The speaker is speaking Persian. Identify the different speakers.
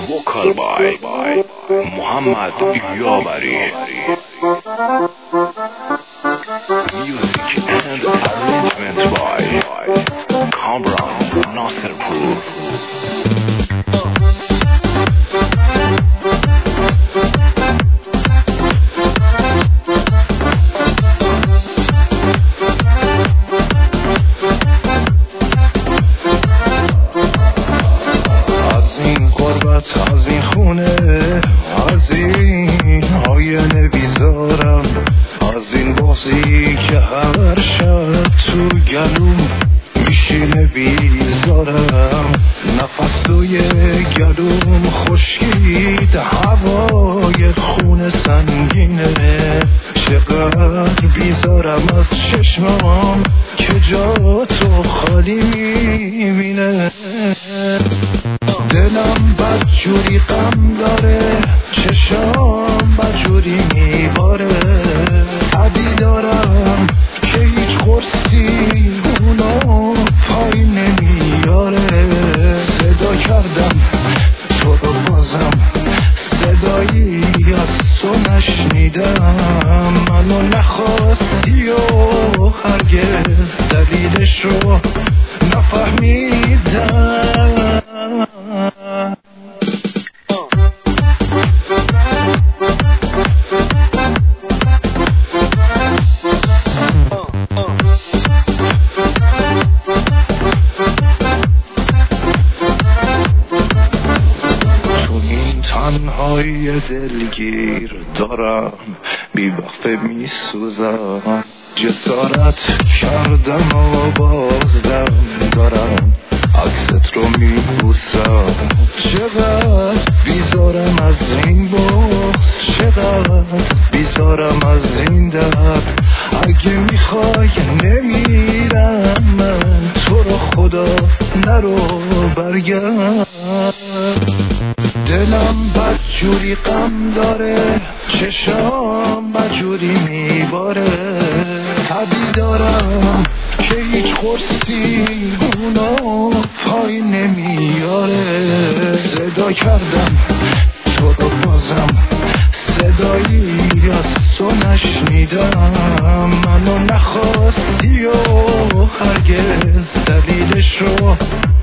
Speaker 1: vocal by Muhammad Yabari. Music and arrangement by Kamran Nasirpur.
Speaker 2: از این خونه، از این آینه بیزارم، از این بازی که هر شب تو گلوم میشینه بیزارم. نفس توی گلوم خشکید، هوای خونه سنگینه. چقدر بیزارم از چشمام که جا تو خالی میبینه. دلم بدجوری غم داره، چشام بدجوری میباره. عدی دارم که هیچ قرصی اونو پای نمیاره. صدا کردم تو رو بازم، صدایی از تو نشنیدم. منو نخواستی و هرگز دلیلش رو نفهمیدم. تنهای دلگیر دارم، بی‌وقفه میسوزم. جسارت کردم و بازدم دارم، عکست رو میبوسم. چقدر بیزارم از این بغض، چقدر بیزارم از این درد. اگه میخوای نمیرم من، تو رو خدا نرو برگرد. دلم بدجوری غم داره، چشام بدجوری میباره. تبی دارم که هیچ قرصی اونو پای نمیاره. صدا کردم تو رو بازم، صدایی از تو نشنیدم. منو نخواستی و هرگز دلیلش رو